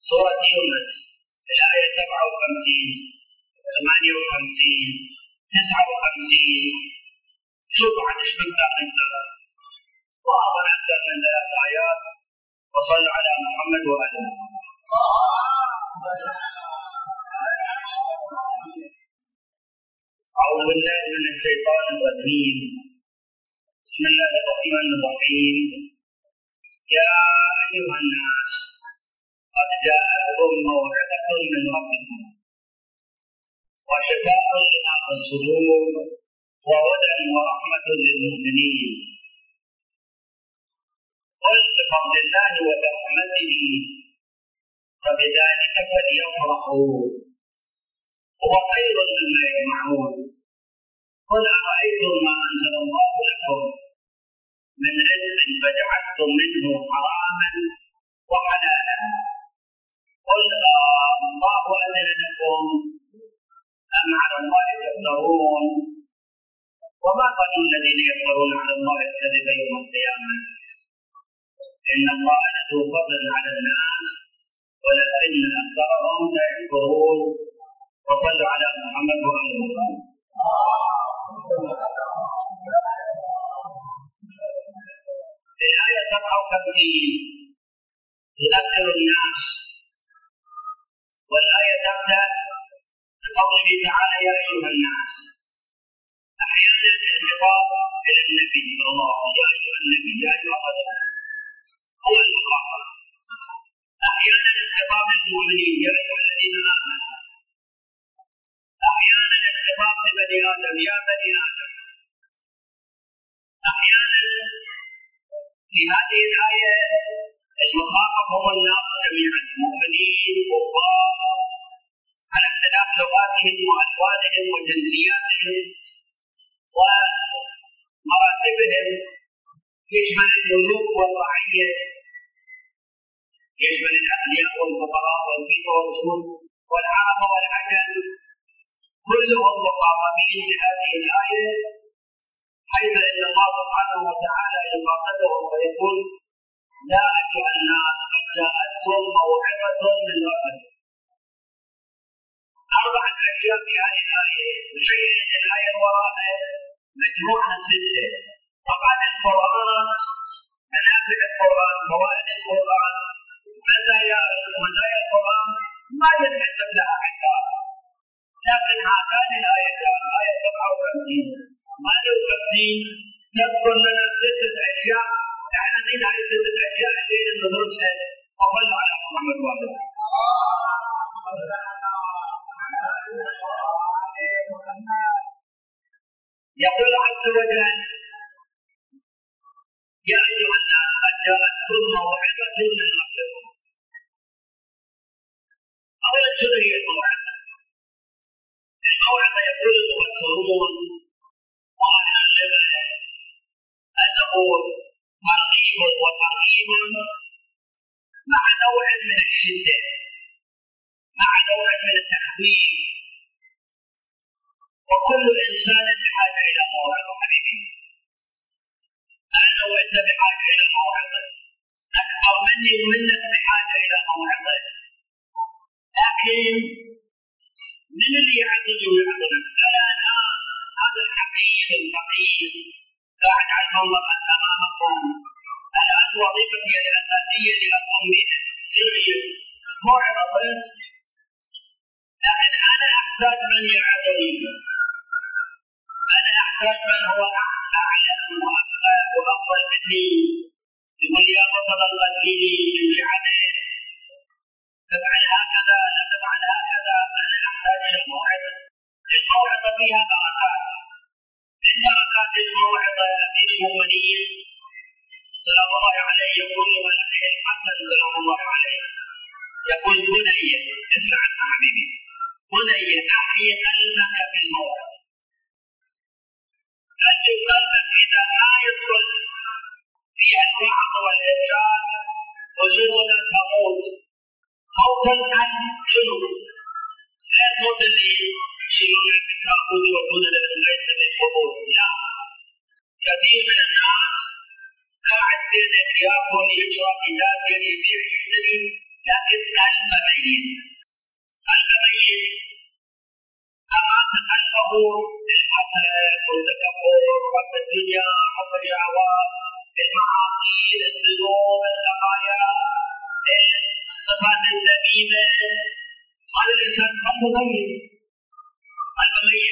سورة يونس الآية 57 58 59. شوف عن ايش مقدار الدرجة وأظن أكثر من 3 آيات. وصلوا على محمد وآله. أعوذ بالله من الشيطان الرجيم. بسم الله الرحمن الرحيم. يا أيها الناس قد جاءتكم موعظة من ربكم وشفاء لما في الصدور وهدى ورحمة للمؤمنين. قل بفضل الله وبرحمته فبذلك فليفرحوا هو خير مما يجمعون. قل أرأيتم ما أنزل الله لكم من رزق فجعلتم منه حراما وحلالا قل الله أذن لكم أم على الله تفترون. وما ظن الذين يفترون على الله الكذب يوم القيامة إن الله لذو فضل على الناس ولكن أكثرهم لا يشكرون. وصلوا على محمد وآل محمد. الآية 57 تذكر الناس، والآية تبدأ بقوله تعالى يا أيها الناس. أحيانا الانخطاب إلى النبي صلى الله عليه وسلم يا أيها النبي يا أيها الرسول هو المخاطب. أحيانا الانخطاب للمؤمنين يا أيها الذين آمنوا. أحيانا الانخطاب لبني آدم يا بني آدم. أحيانا في هذه الآية المخاطب هو الناس جميعا مؤمنين كفار على اختلاف لغاتهم وألوانهم وجنسياتهم ومراتبهم. يشمل الملوك والرعية، يشمل الأغنياء والفقراء والبيض والرسول والعرب والعجم، كلهم مخاطبين بهذه الآية، حيث أن الله سبحانه وتعالى يخاطبهم ويقول يا أيها الناس قد جاءتكم موعظة من ربكم. 4 أشياء في هذه الآية تشيد الآية وراءها مجموعة 6. طبعا القرآن، منافع القرآن، فوائد القرآن، مزايا القرآن ما ينحسب لها حساب. لكن هاتان الآيتان آية 57 58 تذكر لنا 6 أشياء. تعال نريد هذه 6 أشياء اللي ندرسها. وصلوا على محمد وآله. يقول عز وجل يا أيها الناس قد جاءتكم موعظة من ربكم. أولا شنو هي الموعظة؟ الموعظة يقول المفسرون وأهل اللغة أنه ترغيب وترهيب مع نوع من الشدة، مع نوع من التخويف. وكل إنسان بحاجة إلى موعظة حبيبي. أنا وأنت بحاجة إلى موعظة، أكبر مني ومنك بحاجة إلى موعظة. لكن من اللي يعظني ويعظنك؟ أنا الآن هذا الحقير الفقير قاعد على المنبر أمامكم. الآن وظيفتي الأساسية اللي أقوم بها شنو هي؟ موعظة. لكن أنا أحتاج من يعظني، أنا أحتاج من هو أعلم وأفضل مني، يقول يا بطل الغزليني يمشي عليه تفعل هكذا لا تفعل هكذا. أنا أحتاج إلى موعظة. الموعظة فيها بركات. من بركات الموعظة أمير المؤمنين سلام الله عليه يقول ولده الحسن سلام الله عليه يقول بني اسمع حبيبي، بني أحي قلبك بالموعظة. أحي قلبك إذا ما يدخل في الوعظ والإرشاد وجودنا تموت موتا القلب. شنو؟ لا تموت اللي يشيلون التابوت ويقولون ليس للقبور. لا، كثير من الناس قاعد بين ياكل يشرب يتاجر يبيع يشتري، لكن قلب ميت. قلب ميت أمام قلبه الحسد والتكبر وحب الدنيا وحب الشهوات، المعاصي، الذنوب، الخطايا، الصفات الذميمة. هذا الإنسان قلبه ميت، قلب ميت.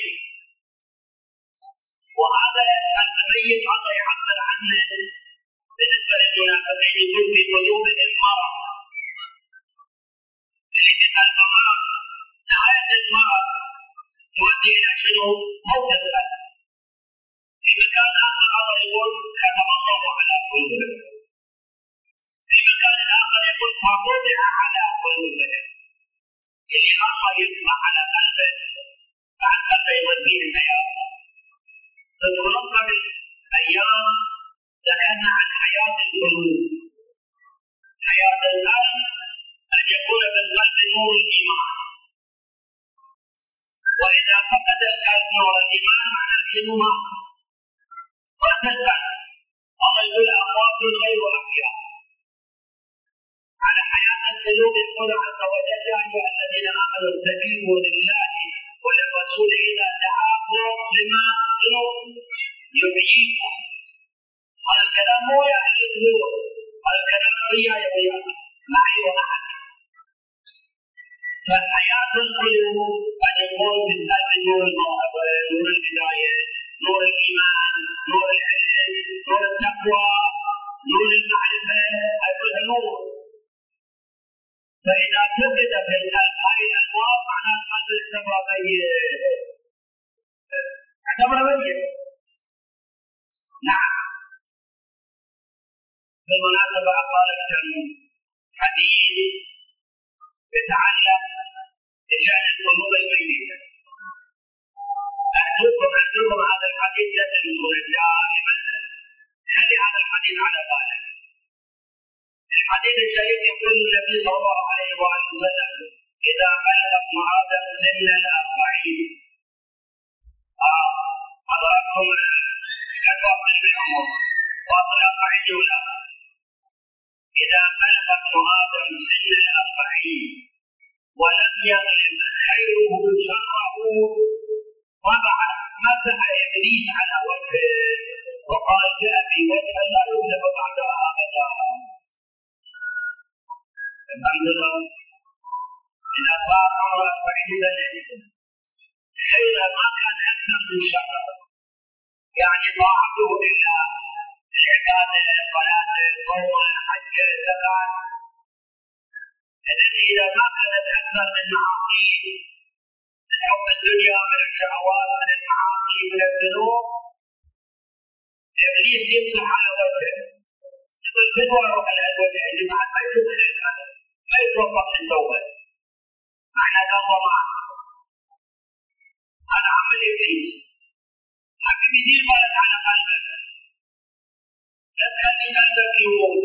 وهذا قلب ميت الله يعبر عنه بالنسبة للمنافقين، يقول في قلوبهم مرض. اللي في قلبه مرض، نهاية المرض تؤدي إلى شنو؟ موت القلب. في مكان آخر الله يقول كتب الله على قلوبهم. في مكان آخر يقول فطبع على قلوبهم. اللي الله يطبع على قلبه بعد قلبه يوديه الحياة. تذكرون قبل أيام ذكرنا عن حياة القلوب. حياة القلب أن يكون بالقلب نور الإيمان. وإذا فقد القلب نور الإيمان معناه شنو؟ مات القلب. الله يقول أموات غير أحياء. على حياة القلوب يقول عز وجل يا أيها الذين آمنوا استجيبوا لله وللرسول إذا دعاكم لما يحييكم. هذا الكلام مو يعني النور، هذا الكلام وياي وياك، معي ومعك. فحياة القلوب أن يكون بالقلب نور الموهبة، نور الهداية، نور الإيمان، نور العلم، نور التقوى، نور المعرفة، هذا نور. فإذا فقد في القلب هذه الأنوار معناه القلب اعتبر ميت. نعم. بالمناسبة أقال لكم حديث يتعلق بشأن القلوب الميتة. أرجوكم هذا الحديث لا تنسون دائما. خلي هذا الحديث على بالك. الحديث الشريف يقول النبي صلى الله عليه وآله وسلم إذا بلغ ابن آدم سن 40. حضراتكم قد واصل بالعمر، واصل 40 ولا؟ إذا بلغ ابن آدم سن 40 ولم يغلب خيره شره وضع مسح إبليس على وجهه وقال بأبي وجه لا يغلب بعدها أبدا. الحمد لله. إذا صار عمره 40 سنة خيره ما كان أكثر من شر، يعني طاعته لله، العبادة، الصلاة، الصوم، الحج، الزكاة. إذا ما كانت أكثر من معاصي، من حب الدنيا، من الشهوات، من المعاصي، من الذنوب، إبليس يمسح على وجهه. يقول فدوى روح على الوجه اللي بعد ما يشوف خير هذا، ما يتوفق للتوبة. معنى ذا هو معك. هذا عمل إبليس. حبيبي دير بالك على قلبك. لا تخلي قلبك يموت.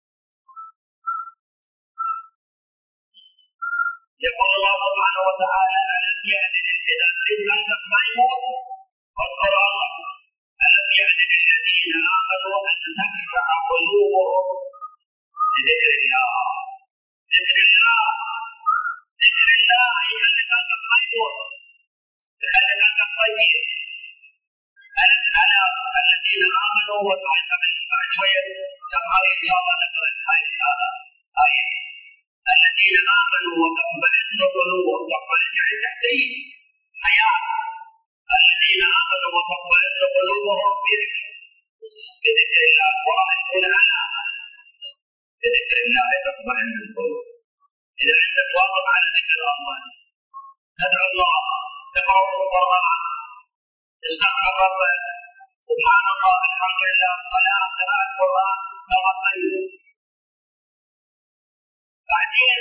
يقول الله سبحانه وتعالى ألم يأن إذا قلبك ما يموت واذكر الله. ألم يأن للذين آمنوا أن تخشع قلوبهم لذكر الله. ذكر الله، ذكر الله يخلي قلبك ما يموت، يخلي قلبك طيب. ألا الذين آمنوا وتعلموا شوية تقرأ إن شاء الله نقرأ الآية. الذين آمنوا وتطمئن قلوبهم، تطمئن يعني تحتيه حياة. الذين آمنوا وتطمئن قلوبهم بذكر الله. الله يقول أنا بذكر الله تطمئن القلوب. إذا أنت تواظب على ذكر الله، تدعو الله، تقرأ القرآن، تستغفر ربك، سبحان الله، الحمد لله، صلاة، قراءة القرآن، توكل. بعدين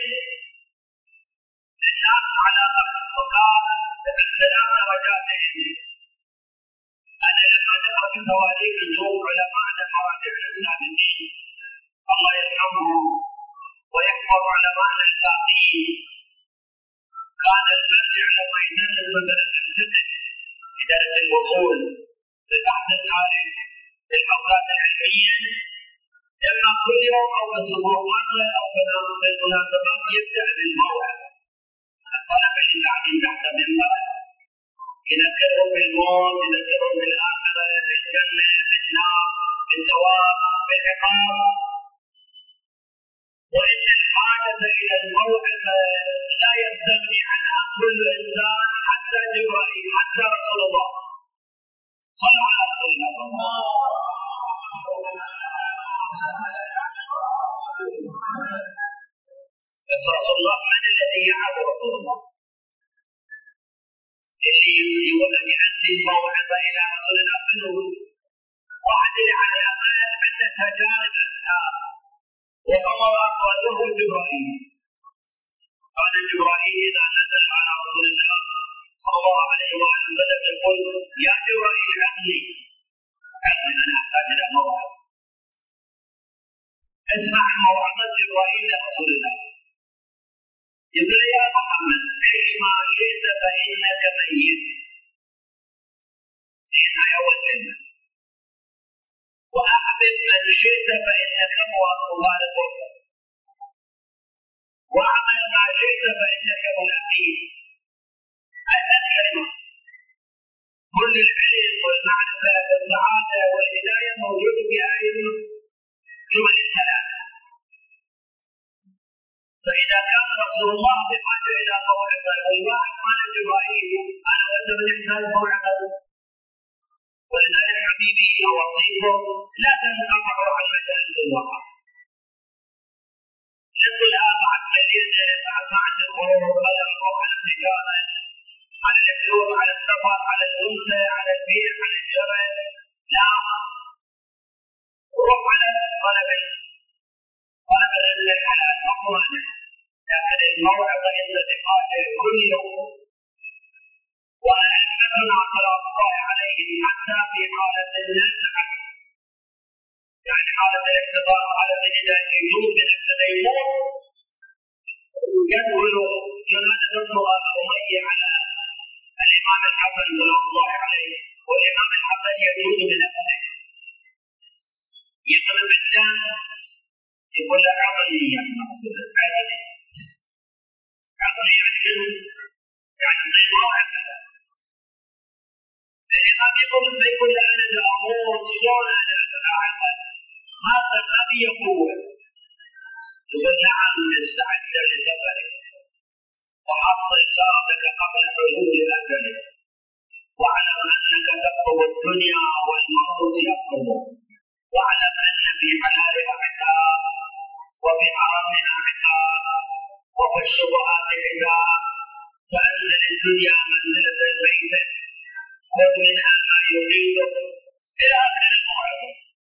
الناس على مقام باختلاف درجاتهم. أنا لما نقرأ في التواريخ نشوف علماءنا المراجع السابقين الله يرحمهم ويحفظ علماءنا الباقين. كان المرجع لما يدرس مثلا الفقه يدرس الوصول، البحث الخارجي، الحلقات العلمية، إما كل يوم أو أسبوع مرة أو بالمناسبات يبدأ بالموعظة. الطلبة اللي قاعدين تحت المنبر يذكرهم بالموت، يذكرهم بالآخرة، بالجنة، بالنار، بالثواب، بالعقاب. وإن الحاجة إلى الموعظة لا يستغني عنها كل إنسان حتى جبرائيل، حتى رسول الله. صلوا على رسول الله. بس رسول الله من الذي يعرف رسول الله؟ اللي يقول يؤدي الموعظة إلى رسول الله منه وعدل على الأقل عدة تجارب أنهار وأمر أقواله جبرائيل. قال جبرائيل إذا نزل على رسول الله صلى الله عليه وآله وسلم يقول يا جبرائيل عقلي أنا أحتاج إلى موعظة. اسمع موعظة جبرائيل لرسول الله. يقول يا محمد عش ما شئت فإنك ميت. هنا أول كلمة. وأحبب من شئت فإنك مفارق. واعمل ما شئت فإنك ملاقيه. هذه الكلمة. كل العلم والمعرفة والسعادة والهداية موجود في هذه الجمل الثلاثة. فإذا كان رسول الله بحاجة إلى موعظة والواحد قال جبرائيل أنا وأنت بنحتاج موعظة. ولذلك حبيبي أوصيكم لا تنقطعوا عن مجالس الوعظ. لكل بعد كثير بعد الخروج على الروح على التجارة على الفلوس على السفر على الأنثى على البيع على الشراء. لا، روح على طلب الرزق الحلال مطلوبا. لكن الموعظة عند تقاتل كل يوم. وأئمتنا صلوات الله عليهم حتى في حالة النزعة يعني حالة الاحتضار حالة إذا يجوز بنفسه يموت يدخل جنازة أمية على الإمام الحسن صلى الله عليه. والإمام الحسن يجوز بنفسه يقلب الدم يقول له أعطني يا رسول الله أعطني يعني شنو؟ يعني موعظة. الإمام يقول له أنا إذا أموت شلون أنا أعقل؟ هذا أبي يقول يقول نعم استعد لسفرك وحصل زادك قبل حلول أجلك واعلم أنك تطلب الدنيا والموت يطلب واعلم أن في حلالها حساب وفي حرامها عقاب وفي الشبهات حجاب فأنزل الدنيا منزلة الميت خذ منها ما يريدك إلى آخر الموعظة.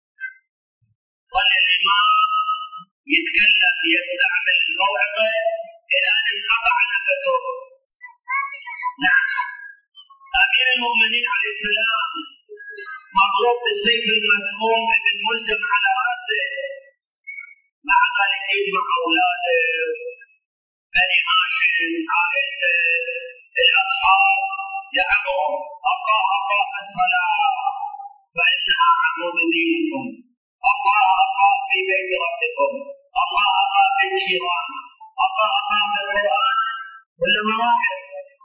والإمام يتكلم يستعمل الموعظة إلى أن انقطع نفسه. نعم أمير المؤمنين عليه السلام مضروب بالسيف المسموم بالملجم على رأسه مع ذلك يجمع أولاده بني هاشم عائلته الأصحاب يعظهم أقام الصلاة فإنها عمود دينكم. الله أقام في بيت ربكم. الله أقام في الجيران. الله أقام في القرآن. كل مراحل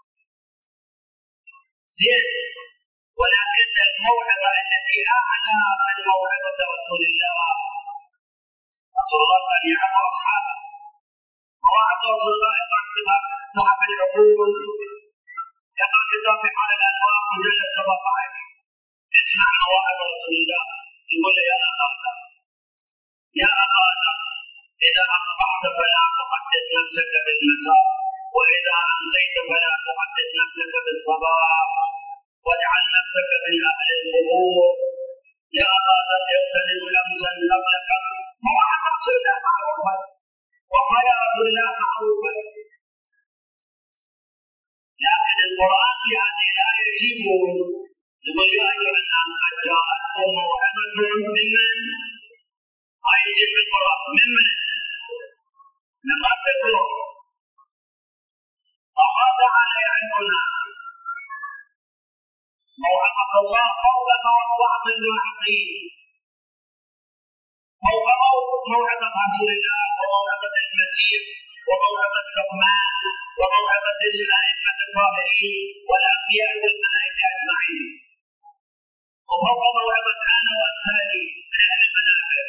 زين. ولكن الموعظة التي أعلى من موعظة رسول الله. رسول الله كان يعظ أصحابه. مواعظ رسول الله يقرأ كتاب العقول يقرأ كتاب حال الأنوار مجلد 17. اسمع مواعظ رسول الله يقول يا أبانا إذا أصبحت فلا تقدس نفسك بالمساء وإذا أمسيت فلا تقدس نفسك بالصباح واجعل نفسك من أهل القبور. يا أبانا اغتنم لمسا قبل خمس. مواعظ رسول الله معروفة وصايا رسول الله معروفة. لكن القرآن في هذه الآية يجيبون يقول يا أيها الناس قد جاءتكم موعظة ممن يجيب القرآن ممن لما تقول الله تعالى يعلمنا موعظة الله فوق توقعات العقيد. فوق موعظة رسول الله وموعظة المسيح وموعظة لقمان وموعظة الأئمة الظاهرين والأنبياء والملائكة أجمعين، وفوق موعظة أنا وأمثالي من أهل المنابر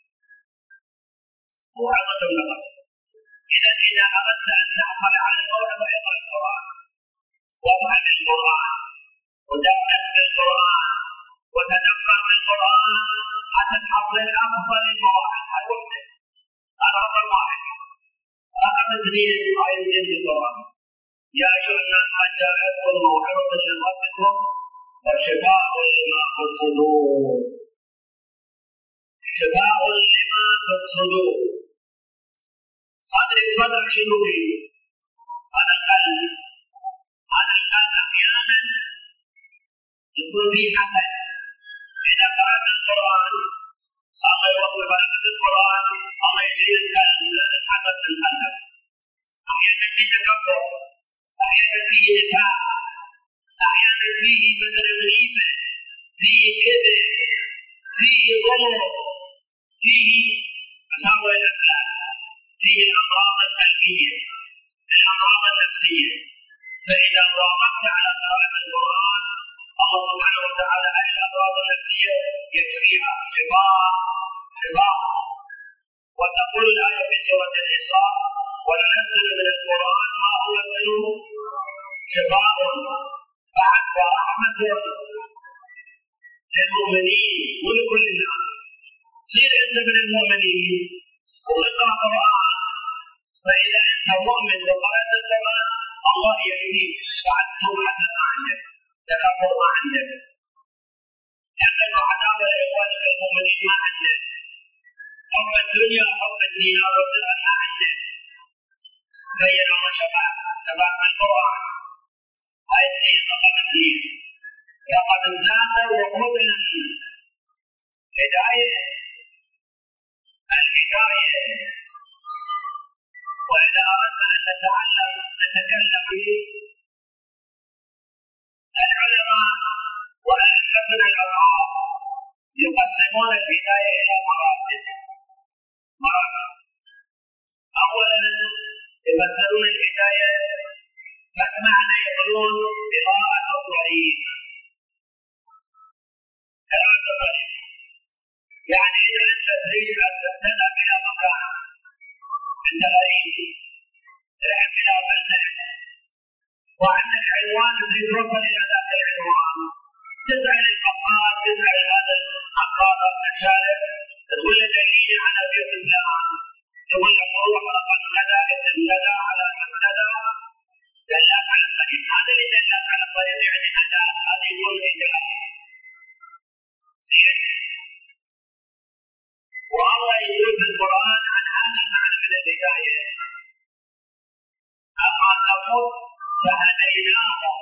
موعظة النظر. إذا أردت أن تحصل على الموعظة اقرأ القرآن وافهم القرآن ودقق بالقرآن وتدبر بالقرآن حتى تحصل أفضل المواعظ. هذا رقم واحد. رقم اثنين ما ينزل بالقرآن: يا أيها الناس قد جاءتكم موعظة من ربكم وشفاء لما في الصدور. شفاء لما في الصدور. صدر شنو فيه؟ هذا القلب. هذا القلب أحيانا يكون فيه حسد. إذا قرأت القرآن الله يوفق بركة القرآن، الله يزيد الحسد في القلب. أحيانا فيه تكبر، أحيانا فيه نفاق، أحيانا فيه مثلا غيبة، فيه كذب، فيه ظلم، فيه مساوئ الأخلاق، فيه الأمراض القلبية، الأمراض النفسية. فإذا واظبت على قراءة القرآن الله سبحانه وتعالى هذه الأمراض النفسية يشفيها شفاء. وتقول الآية في سورة الإسراء: وننزل من القرآن ما هو شفاء ورحمة للمؤمنين ولكل الناس. صير أنت من المؤمنين واقرأ قرآن، فإذا أنت مؤمن وقرأت القرآن الله يشفيك. بعد سوء حسد ما عندك، تكبر ما عندك، حقد وعداوة لإخوانك المؤمنين ما عندك، حب الدنيا وحب الدينار والدرهم ما عندك. بينما شفاء القرآن. هاي اثنين. رقم اثنين: لقد زاد وهدى هداية الحكاية. وإذا أردنا أن نتكلم به العلماء وأئمتنا الأربعة يقسمون الهداية إلى مراتب. أولا يفسرون الهداية فمعنى يقولون قراءة الطريق. يعني إذا أنت تريد أن تذهب إلى مكان أنت غريب، تذهب إلى بلدة وعندك عنوان تريد توصل إلى ذاك العنوان، تسأل البقال، تسأل هذا العقار أو الشارع، تقول له دليل على بيت فلان، يقول لك روح رقم كذا اسم كذا على كذا، دلك على الطريق. هذا اللي دلك على الطريق يعني هذا يقول هداية. زين. والله يقول في القرآن عن هذا المعنى من الهداية: أما ثمود فهديناهم.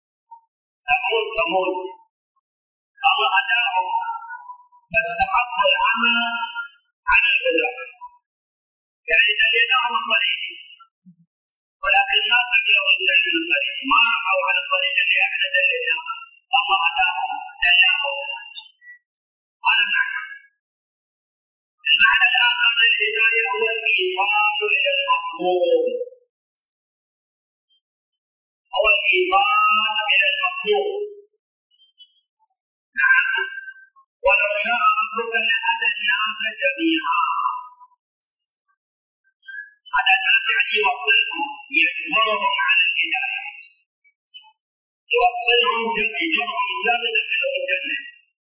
ثمود الله هداهم فاستحقوا العمى على الهدى، يعني دليناهم الطريق ولكن ما قبلوا الطريق، ما راحوا على الطريق اللي احنا دليناه. الله هداهم دلاهم. هذا معنى. المعنى الآخر للهداية هو الإيصال إلى المطلوب. نعم. ولو شاء ربك لهدى الناس جميعا. هذا الناس يعني يوصلهم، يجبرهم على الهداية، يوصلهم يجبرهم جامدا إلى الجنة.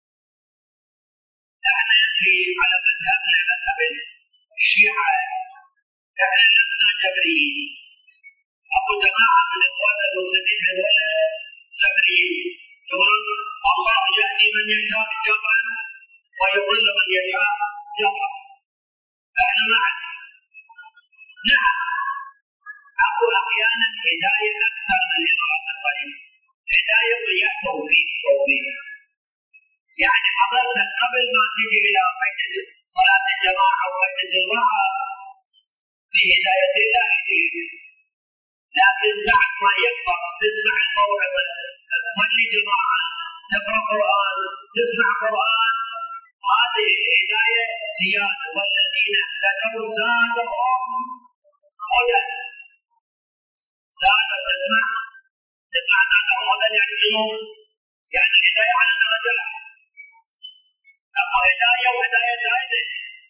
نحن على مذهبنا مذهب الشيعة نحن لسنا جبريين. أبو جماعة من إخوان المسلمين هذول جبريين، يقولون الله يهدي من يشاء جبرا ويضل من يشاء جبرا. نحن معا. نعم. أقول أحيانا هداية أكثر من إرادة الطريق. هداية ويا توفيق. يعني حضرتك قبل ما تجي إلى مجلس صلاة الجماعة ومجلس الجماعة بهداية الله فيه، لكن بعد ما يقرأ تسمع الموعظة، تصلي جماعة، تقرأ قرآن، تسمع قرآن، هذه الهداية زيادة والذين اهتدوا زادهم هدى. زاد تسمع زادهم هدى يعني شنو؟ يعني الهداية على درجات، أما هداية وهداية زائدة.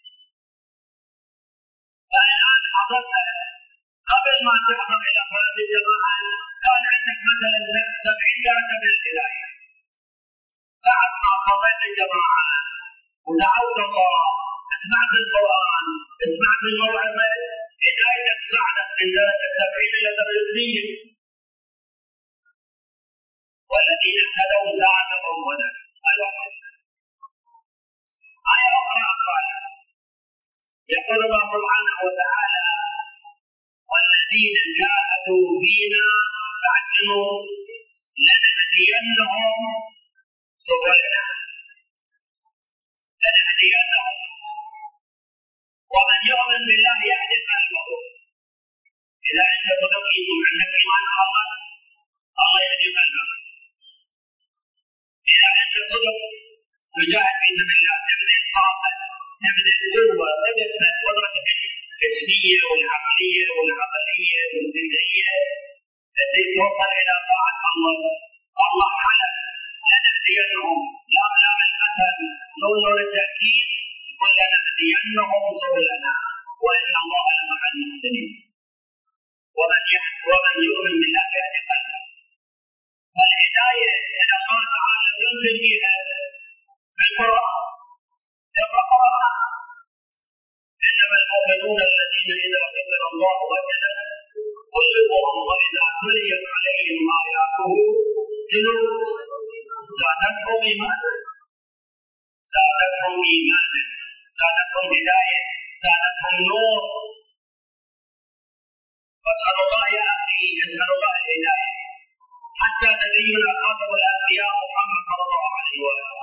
فالآن حضرت قبل ما تحضر إلى صلاة الجماعة كان عندك مثلا 70 درجة من الهداية، بعد ما صليت الجماعة ودعوت الله، سمعت القرآن، سمعت الموعظة، هدايتك صعدت من درجة 70 إلى درجة 100. والذين اهتدوا زادهم هدى. آية أخرى قال يقول الله سبحانه وتعالى والذين جاهدوا فينا فاعجلوا لنهدينهم سبلنا. لنهدينهم، ومن يؤمن بالله يهدي قلبه. إذا أنت صدقت عندك إيمان الله، الله يهدي قلبك. إذا أنت صدق تجاهد في سبيل الله، تبذل الطاقة، تبذل القوة، تبذل قدرتك الجسمية والعقلية والعقلية والبدنية التي توصل إلى طاعة الله. الله حلف لنهدينهم، لا القسم، نور التأكيد، ولنهدينهم سبلنا وإن الله لمع المحسنين. ومن يؤمن بالله يهدي قلبه. فالهداية إلى الله تعالى ينزل فيها القرآن. إنما المؤمنون الذين إذا ذكر الله وجلت قلوبهم وإذا تليت عليهم آياته زادتهم إيمانا، زادتهم هداية، زادتهم نور. فاسأل الله يا أخي، اسأل الله الهداية. حتى نبينا خاتم الأنبياء محمد صلى الله عليه وسلم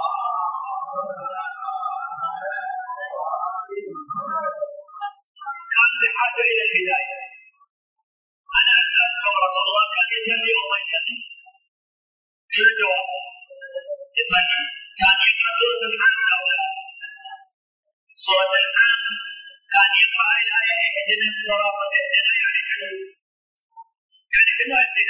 كان بحاجة إلى الهداية. أنا أسألكم رسول الله كان يصلي وما يصلي؟ شو الجواب؟ يصلي. كان يقرأ سورة الأنعام أو لا؟ سورة الأنعام كان يقرأ الآية اهدنا الصراط اهدنا يعني شنو اهدنا؟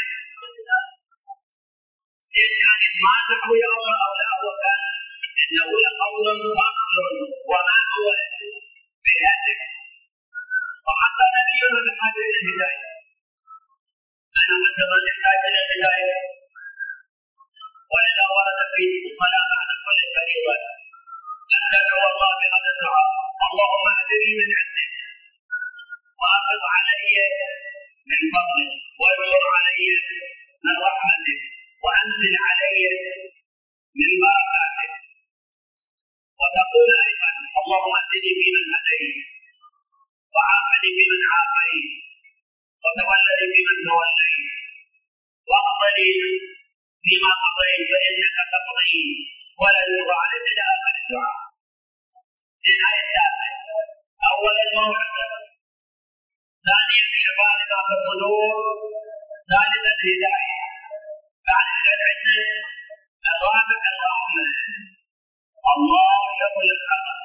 كان يتماسك ويا الله أو لا؟ هو كان إنه لقول فاصل وما هو بياسر. وحتى نبينا بحاجة إلى الهداية. نحن مثلا نحتاج إلى الهداية، ولذا ورد في الصلاة على كل فريضة أن تدعو الله بهذا الدعاء: اللهم اهدني من عندك وأفض علي من فضلك وانشر علي من رحمتك وأنزل علي من بركاتك. وتقول أيضا: اللهم اهدني فيمن هديت وعافني فيمن عافيت وتولني فيمن توليت واقضني فيما قضيت فإنك تقضي ولا يقضى عليك. إلى آخر الدعاء. في الآية الثالثة أولا الموعظة، ثانيا الشفاء لما في الصدور، ثالثا الهداية. بعد كده عندنا الرابع الرحمة. الله شغل الخلق،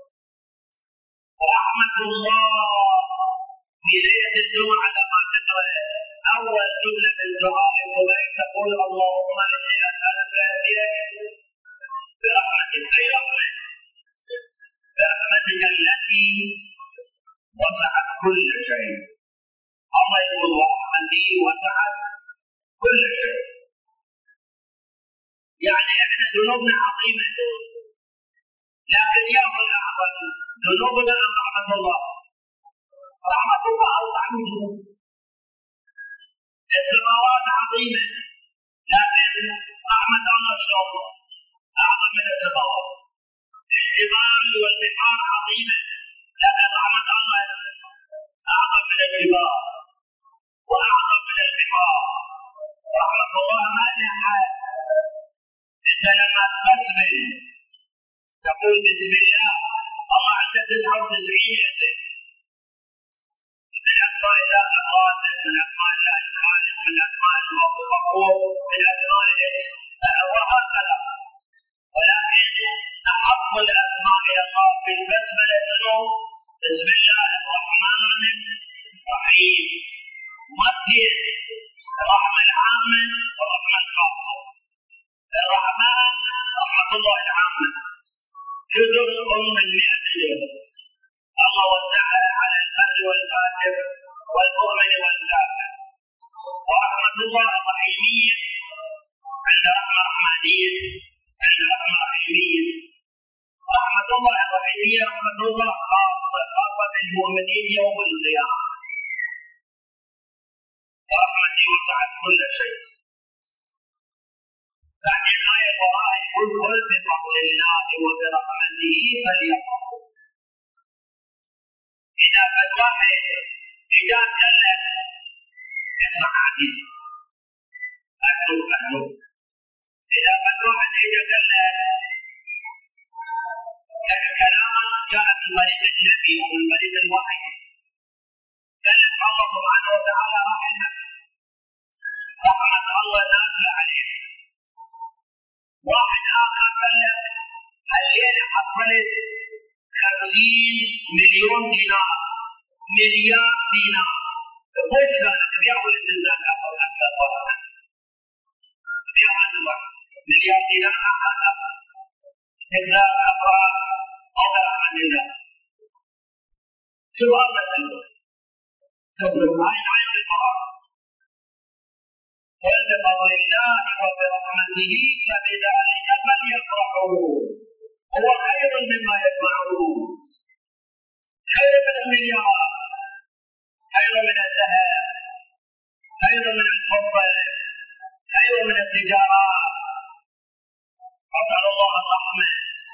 ورحمة الله في ليلة الجمعة لما تقرأ أول جملة من دعاء القبيل تقول: اللهم إني أسألك برحمتك برحمتك التي وسعت كل شيء. الله يقول: ورحمتي وسعت كل شيء. يعني احنا ذنوبنا عظيمة، لكن يا من أعظم ذنوبنا أم رحمة الله؟ رحمة الله أوسع من ذنوب. السماوات عظيمة، لكن رحمة الله شلون؟ أعظم من السماوات. الجبال والبحار عظيمة، لكن رحمة الله أعظم من الجبال وأعظم من البحار. رحمة الله ما لها حال. أنت لما تسبح تقول بسم الله، الله عنده 99 اسم. من أسماء الله الرازق، من أسماء الله الخالق، من أسماء الله الغفور، من أسماء الله وهكذا. ولكن أحب أفضل أسماء الله في البسملة شنو؟ بسم الله الرحمن الرحيم. مثل الرحمة العامة والرحمة الخاصة. الرحمن رحمة الله العامة جزء من 100 جزء، الله وزعها على البر والفاجر والمؤمن والكافر. ورحمة الله الرحيمية عند رحمة رحمانية، عند رحمة رحيمية. رحمة الله الرحيمية رحمة الله خاصة بالمؤمنين يوم القيامة. ورحمتي وسعت كل شيء. بعد الآية وراء قل بفضل الله وبرحمته فليفرحوا. إذا قد واحد إجاب قال لك اسمع عزيزي أكتب. إذا قد واحد إجاب قال لك كلام جاء من طريق النبي أو من طريق الوحي، قال لك الله سبحانه وتعالى رحمة الله نازلة عليك. واحد آخر قال لك الليلة حصلت 50 مليون دينار، مليار دينار. وش كانت بياخذ الزكاة أكثر فرقا؟ بياخذ مليار دينار أكثر إذا أفراد أو برحمة الله. سؤال مسألة تقول هاي الآية القرآن قل بفضل الله وبرحمته فبذلك فليفرحوا هو خير مما يجمعون. خير من المليار، خير من الذهب، خير من الفضة، خير من التجارات. واسأل الله الرحمة،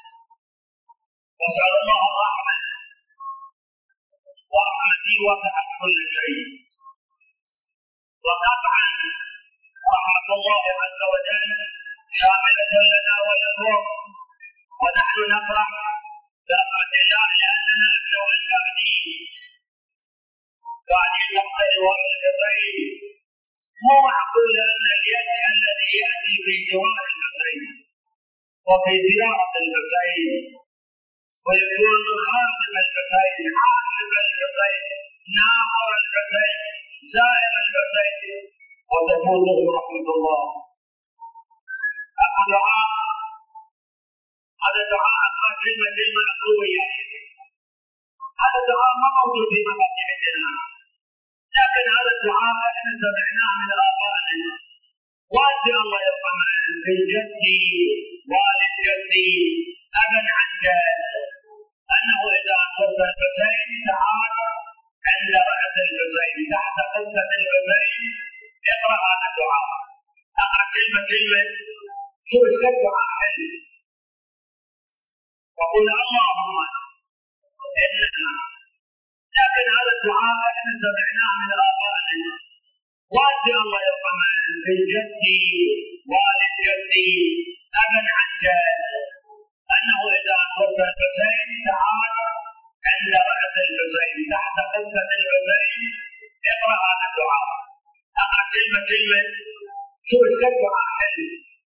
واسأل الله الرحمة، ورحمتي وسعت كل شيء. وقطعا رحمة الله عز وجل شاملة لنا ولكم، ونحن نفرح برحمة الله لأننا نحن قاعدين نقتل وراء الحسين. مو معقول أن اليد الذي يأتي في جوار الحسين وفي زيارة الحسين ويكون خادم الحسين، عاشق الحسين، ناصر الحسين، زائر الحسين، وتكون له رحمة الله. أما دعاء، هذا دعاء أقرأ كلمة قوية، هذا دعاء ما موجود في مفاتيح الجنان، لكن هذا الدعاء احنا سمعناه من آبائنا. والدي الله يرحمه من جدي والد جدي أبا عن جد أنه إذا صرت الحسين تعال عند رأس الحسين تحت قبة الحسين اقرأ هذا الدعاء. أقرأ كلمة شو اسم الدعاء حلو، وقل اللهم إننا. لكن هذا الدعاء احنا سمعناه من آبائنا. والدي الله يرحمه من جدي والد جدي أبا عن جد أنه إذا صرت الحسين تعال عند رأس الحسين تحت قبة الحسين اقرأ هذا الدعاء. أقرأ كلمة شو اسم الدعاء حلو،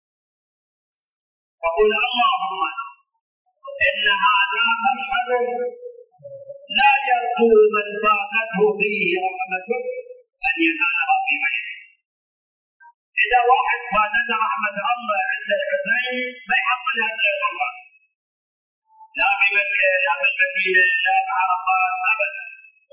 وقل اللهم إن هذا مشهد لا يرجو من فاتته فيه رحمتك أن ينالها في غيره. إذا واحد فاتته رحمة الله عند الحسين ما يحصلها غير الله، لا في مكة لا في المدينة لا في عرفات أبدا.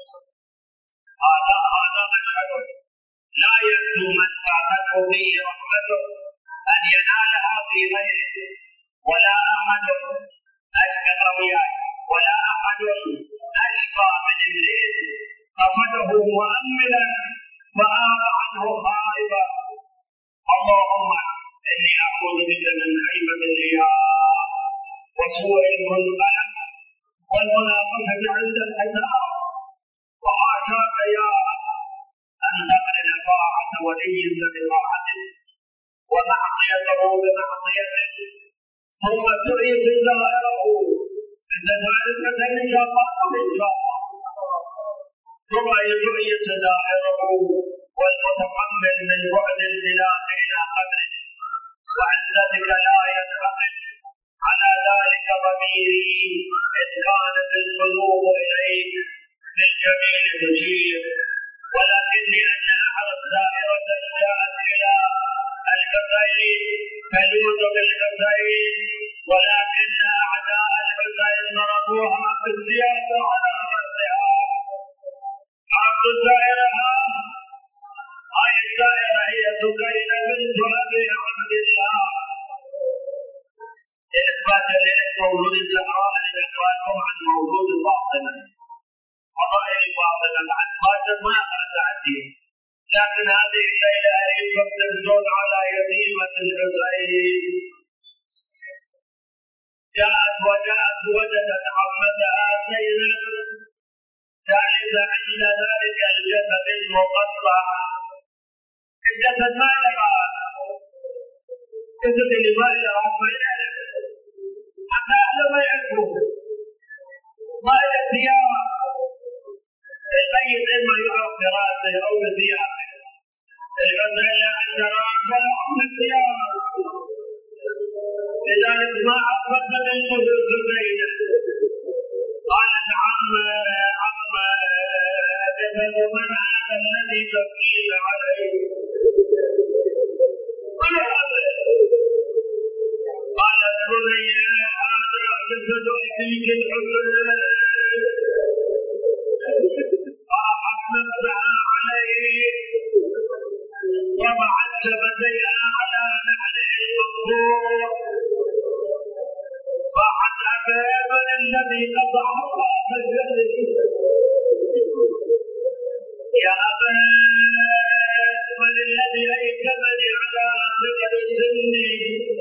هذا مشهد لا يرجو من فاتته فيه رحمتك أن ينالها في غيره. ولا أحد أشقى وياي، ولا أحد أشقى من امرئ قصده مؤملا فآب عنه خائبا. اللهم إني أعوذ بك من خيبة الرياء وسوء المنقلب والمناقشة عند الحساب. وحاشاك يا أن تقرن طاعة ولي بطاعته ومعصيته بمعصيته ثم تعيد زائره. أنت زائر الحسين إن شاء الله إن شاء الله، ثم يعيد زائره والمتقبل من بعد البلاد إلى قبره وعزتك لا ينعقد على ذلك ضمير ضميري إن كانت القلوب إليك بالجميل تشير، ولكني أنا أعرف زائرة جاءت إلى الحسين تلوذ بالحسين، ولكن أعداء الحسين ضربوها بالسياف على رأسها. عبد الزائرها هاي الزائرة هي سكينة بنت أبي عبد الله. إثبات مولود الزهراء لذكركم عن مولود فاطمة، فضائل فاطمة بعد فاطمة ما أتعتي، لكن هذه الليلة أيضا تنزل على يتيمة الحسين. جاءت وجدت عمتها زينب جالسة عند ذلك الجسد المقطع. الجسد ما له راس، الجسد اللي ما له راس ما له حتى أهله ما يعرفوه، ما له ثياب. الميت إما يعرف براسه أو بثيابه، الحسين لا عنده راس ولا عنده ثياب، لذلك ما عرفت بنته زينب. قالت عمه جسد من هذا الذي تبكين عليه؟ من هذا؟ قالت بني هذا جسد أبيك الحسين. راحت نفسها عليه وضعت شفتيها على نحره المقبور، صاحت أبا الذي قطع راس الجسد، يا أبا من الذي أيتمني على صغر سني،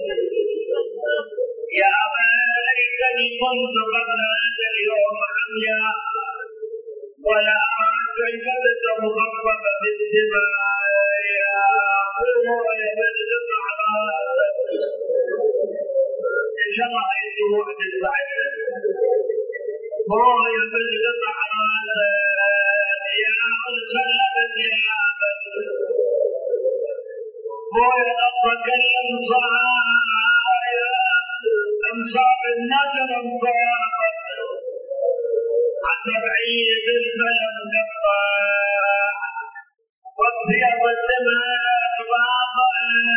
يا أبا ليتني كنت قبل هذا اليوم عميا ولا أرى شيبتك مخففة بالدماء. يا أبا يا من قطع راسك، إن شاء الله هاي الدموع تستعد. يا من قطع راسك يا خلت يا أبد، يا ربك أمصار النجر أمصار حسب عيد البلد قطاع، وابيض الدماء ضابع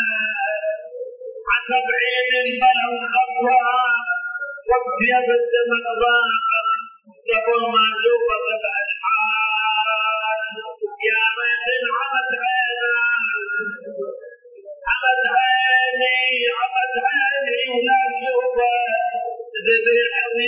حسب عيد البلد خضراء، وابيض الدماء ضابع قبل ما اشوفك بالحال. يا ريت انعمت عيني عمت عيني ولا اشوفك ذبيحني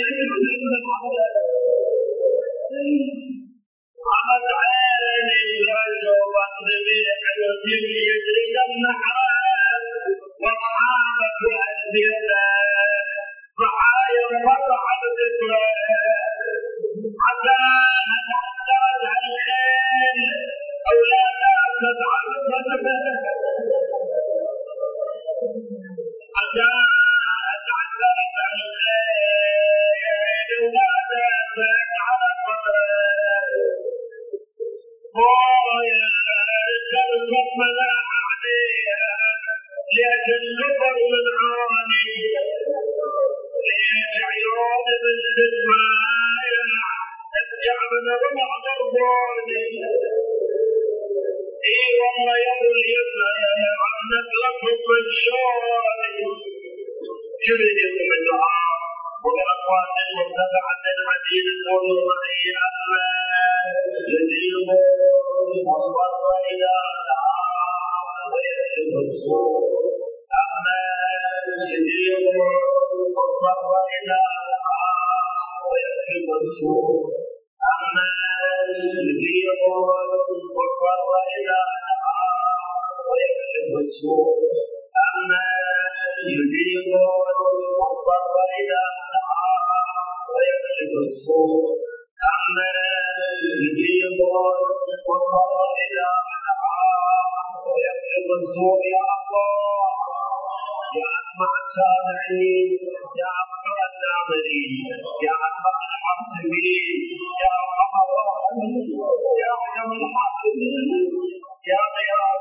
عمت عيني ولا اشوفك ذبيحني يجري دم حرام واصحابك واهديتك ضحايا وفرح بذكرك. عساها تعثرت عن الخيل أو لا تأسد عن صدرك، عساها تعثرت عن الخيل أو لا تأسد عن صدرك. يا درست مناح عليها ليش النظر من عاني، ليش عيون من تدمايا ارجع من رمح ضربوني. اي والله يا ابو اليمنى عنك لصب الشوني. شنو يجيكم الدعاء وبالاصوات المرتفعه العديد قولوا معي يا يجيبوا والله الى ويكشف الصور يجيبوا والله الى ويكشف الصور يجيب والضر إذا دعا ويكشف السوء يجيب والضر إذا دعا ويكشف السوء يجيب والضر إذا دعا ويكشف السوء. يا الله يا أسمع السامعين يا أبصر الناظرين يا أسمع الحاسبين يا أرحم الراحمين يا أرحم الحاكمين يا غياث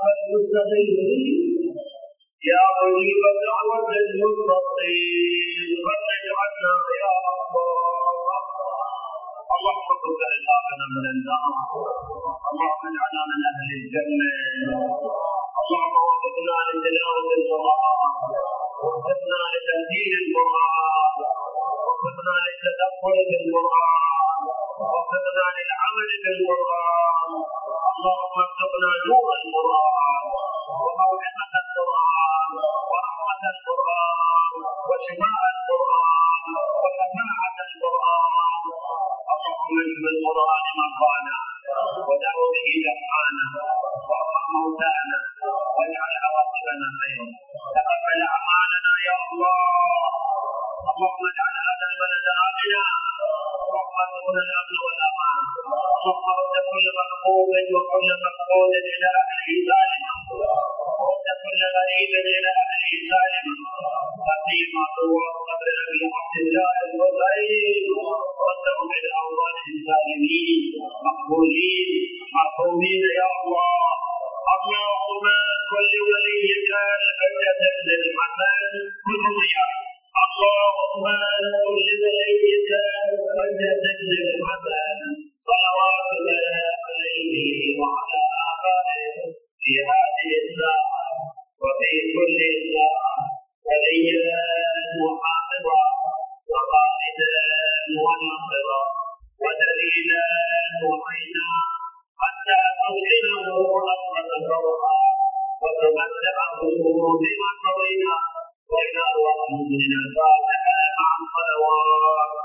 المستغيثين يا مجيب دعوة المضطرين فرج عنا لنا يا الله. اللهم اغفر لنا من النار. اللهم اجعلنا من اهل الجنه. اللهم وفقنا لتلاوه القران، وفقنا لتنزيل القران، وفقنا للتدبر في القران، وفقنا للعمل بالقران. اللهم ارزقنا نور القران وموعظه القران ورحمه القران وشفاء القران وشفاعه القران. اللهم اشف القران مرضانا وداو به جرحانا وارحم موتانا واجعل عواقبنا خيرا. تقبل اعمالنا يا الله. اللهم اجعل هذا البلد امنا. اللهم ارزقنا الامن والامان. اللهم رد كل مخطوب وكل مفقود الى اهله سالما. رد كل غريب الى اهله سالما. تسيما طوال قبر ابي عبد الله الحسين ردهم الى اوطانهم سالمين مقبولين مرحومين يا الله. اللهم كل وليك الحجة بن الحسن كل ضياء. اللهم كل وليك الحجة بن الحسن صلوات الله عليه وعلى آبائه في هذه الساعة وفي كل ساعة وليا وحافظا وقائدا وناصرا ودليلا وعينا حتى تسكنه رحمة روحا وتمتعه بما قضينا وإلى أرواح المؤمنين الفاتحة مع الصلوات.